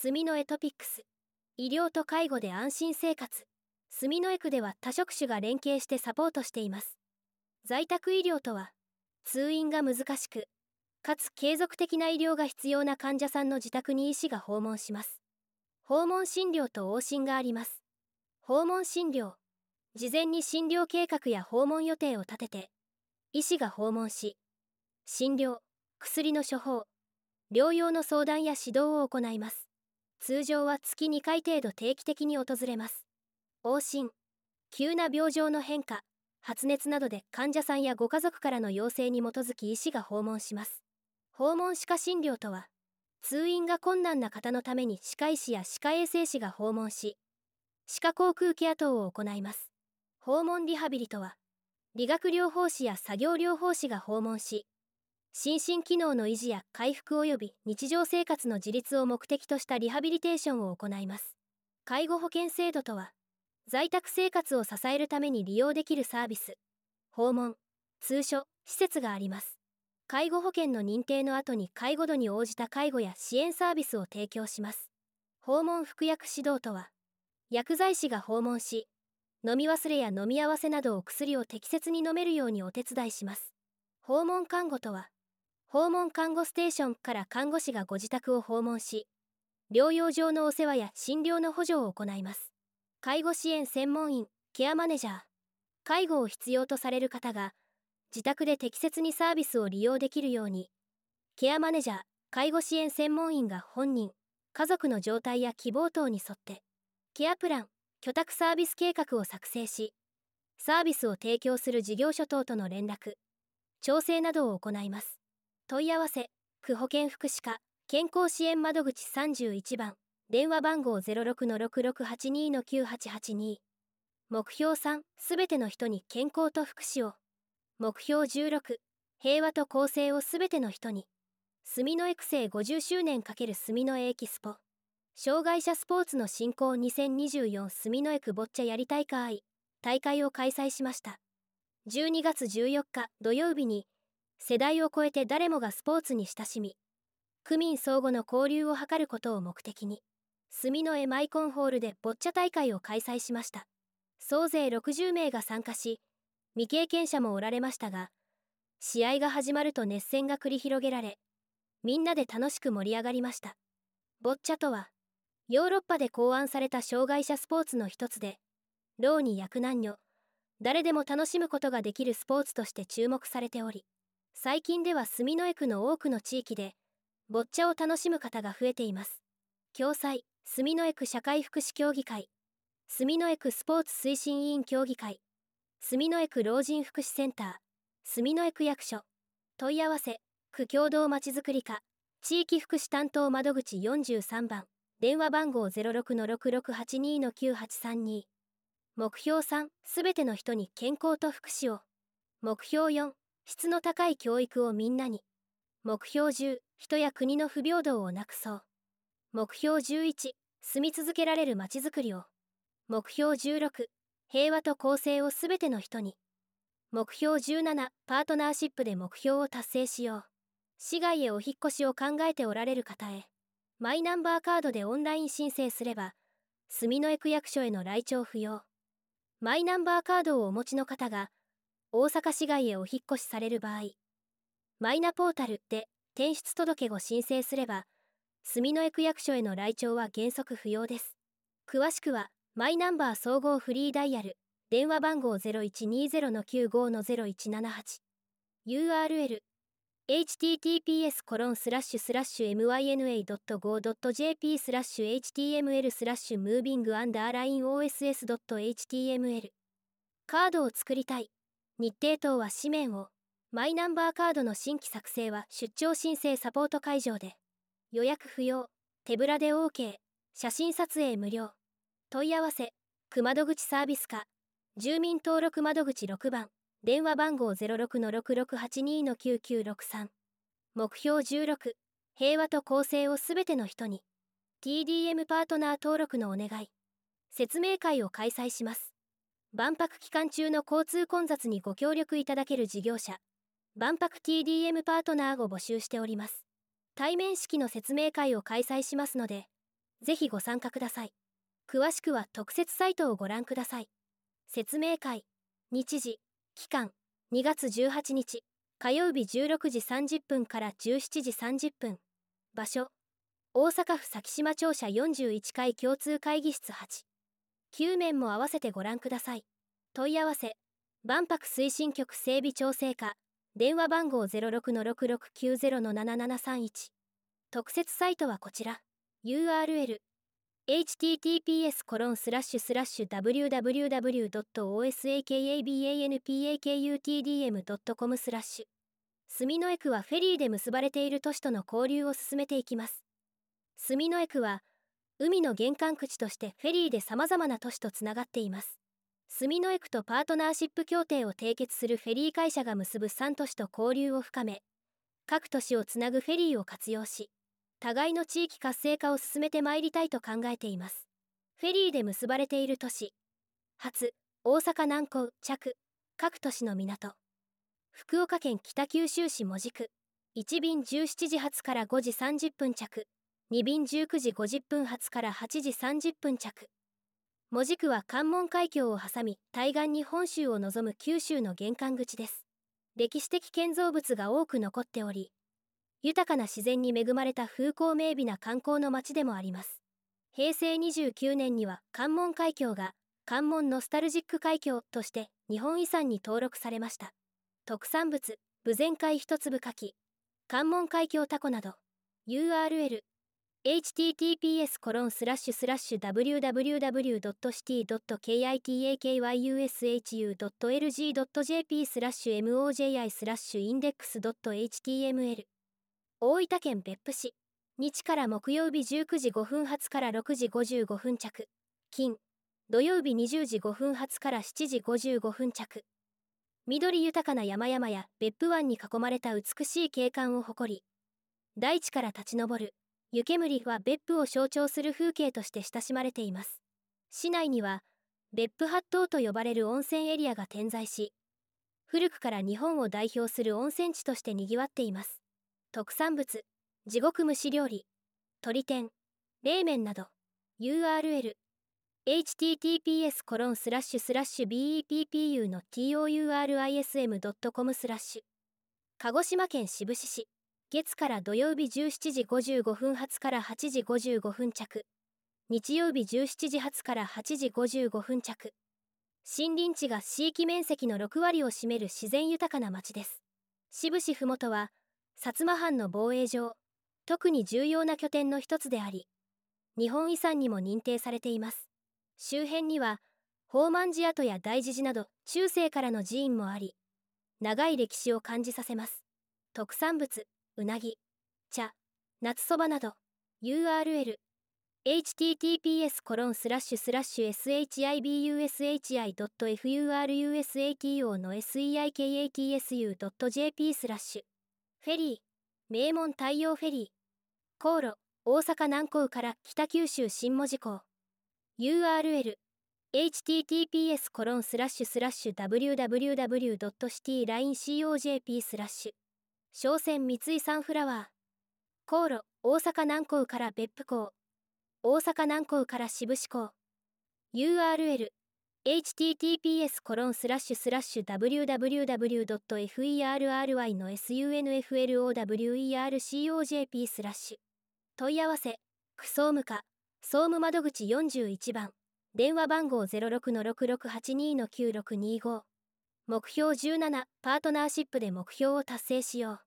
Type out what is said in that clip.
住の江トピックス。医療と介護で安心生活。住の江区では多職種が連携してサポートしています。在宅医療とは、通院が難しく、かつ継続的な医療が必要な患者さんの自宅に医師が訪問します。訪問診療と往診があります。訪問診療。事前に診療計画や訪問予定を立てて、医師が訪問し、診療、薬の処方、療養の相談や指導を行います。通常は月2回程度定期的に訪れます。往診。急な病状の変化、発熱などで患者さんやご家族からの要請に基づき医師が訪問します。訪問歯科診療とは、通院が困難な方のために歯科医師や歯科衛生士が訪問し、歯科口腔ケア等を行います。訪問リハビリとは、理学療法士や作業療法士が訪問し、心身機能の維持や回復及び日常生活の自立を目的としたリハビリテーションを行います。介護保険制度とは、在宅生活を支えるために利用できるサービス、訪問、通所、施設があります。介護保険の認定の後に介護度に応じた介護や支援サービスを提供します。訪問服薬指導とは、薬剤師が訪問し、飲み忘れや飲み合わせなどを薬を適切に飲めるようにお手伝いします。訪問看護とは、訪問看護ステーションから看護師がご自宅を訪問し、療養上のお世話や診療の補助を行います。介護支援専門員、ケアマネジャー。介護を必要とされる方が、自宅で適切にサービスを利用できるように、ケアマネジャー、介護支援専門員が本人、家族の状態や希望等に沿って、ケアプラン、居宅サービス計画を作成し、サービスを提供する事業所等との連絡、調整などを行います。問い合わせ、区保健福祉課、健康支援窓口31番、電話番号 06-6682-9882。目標3、すべての人に健康と福祉を。目標16、平和と公正をすべての人に。住の江区政50周年×住の江エキスポ。障害者スポーツの振興2024住の江区ボッチャやり大会を開催しました。12月14日土曜日に、世代を超えて誰もがスポーツに親しみ、区民相互の交流を図ることを目的に、住の江マイコンホールでボッチャ大会を開催しました。総勢60名が参加し、未経験者もおられましたが、試合が始まると熱戦が繰り広げられ、みんなで楽しく盛り上がりました。ボッチャとは、ヨーロッパで考案された障害者スポーツの一つで、老若男女、誰でも楽しむことができるスポーツとして注目されており、最近では住の江区の多くの地域で、ボッチャを楽しむ方が増えています。共催、住の江区社会福祉協議会、住の江区スポーツ推進委員協議会、住の江区老人福祉センター、住の江区役所。問い合わせ、区共同まちづくり課、地域福祉担当窓口43番、電話番号 06-6682-9832。目標3、すべての人に健康と福祉を。目標4、質の高い教育をみんなに。目標10、人や国の不平等をなくそう。目標11、住み続けられるまちづくりを。目標16、平和と公正をすべての人に。目標17、パートナーシップで目標を達成しよう。市外へお引っ越しを考えておられる方へ、マイナンバーカードでオンライン申請すれば、住の江区役所への来庁不要。マイナンバーカードをお持ちの方が、大阪市外へお引っ越しされる場合、マイナポータルで転出届を申請すれば、住の江区役所への来庁は原則不要です。詳しくは、マイナンバー総合フリーダイヤル、電話番号 0120-95-0178。URL、https://myna.go.jp/moving_oss.html。カードを作りたい。日程等は紙面を。マイナンバーカードの新規作成は出張申請サポート会場で。予約不要。手ぶらで OK。写真撮影無料。問い合わせ、区窓口サービス課、住民登録窓口6番、電話番号 06-6682-9963。目標16、平和と公正をすべての人に。TDM パートナー登録のお願い。説明会を開催します。万博期間中の交通混雑にご協力いただける事業者、万博 TDM パートナーを募集しております。対面式の説明会を開催しますので、 ぜひご参加ください。詳しくは特設サイトをご覧ください。説明会。日時、期間、2月18日、火曜日16時30分から17時30分。場所、大阪府咲洲庁舎41階共通会議室8。9面も合わせてご覧ください。問い合わせ、万博推進局整備調整課、電話番号 06-6690-7731。特設サイトはこちら。URL https://www.osakabanpakutdm.com/ 住之江区はフェリーで結ばれている都市との交流を進めていきます。住之江区は海の玄関口としてフェリーでさまざまな都市とつながっています。住之江区とパートナーシップ協定を締結するフェリー会社が結ぶ3都市と交流を深め、各都市をつなぐフェリーを活用し、互いの地域活性化を進めてまいりたいと考えています。フェリーで結ばれている都市、初、大阪南港着、各都市の港。福岡県北九州市門司区、1便17時発から5時30分着、2便19時50分発から8時30分着。門司区は関門海峡を挟み、対岸に本州を望む九州の玄関口です。歴史的建造物が多く残っており、豊かな自然に恵まれた風光明媚な観光の街でもあります。平成29年には関門海峡が関門ノスタルジック海峡として日本遺産に登録されました。特産物、豊前海一粒牡蠣、関門海峡タコなど。 URL https://www.city.kitakyushi.lg.jp/moji/index.html。 大分県別府市、日から木曜日19時5分発から6時55分着、金、土曜日20時5分発から7時55分着。緑豊かな山々や別府湾に囲まれた美しい景観を誇り、大地から立ち上る湯煙は別府を象徴する風景として親しまれています。市内には別府八島と呼ばれる温泉エリアが点在し、古くから日本を代表する温泉地としてにぎわっています。特産物、地獄蒸し料理、鶏天、冷麺など。 URL https://beppu.tourism.com/。 鹿児島県志布志市、月から土曜日17時55分発から8時55分着、日曜日17時発から8時55分着。森林地が市域面積の6割を占める自然豊かな町です。志布志ふもとは薩摩藩の防衛上、特に重要な拠点の一つであり、日本遺産にも認定されています。周辺には宝満寺跡や大慈寺など中世からの寺院もあり、長い歴史を感じさせます。特産物、うなぎ、茶、夏そばなど。 URL https://shibushi.furusato の seikatsu.jp/ フェリー、名門太陽フェリー、航路、大阪南港から北九州新門司港。 URL https://www.cityline.co.jp/ 商船三井サンフラワー。航路、大阪南港から別府港、大阪南港から志布志港。 URL https://www.ferry.sunflower.co.jp/ 問い合わせ、区総務課、総務窓口41番、電話番号 06-6682-9625。目標17、パートナーシップで目標を達成しよう。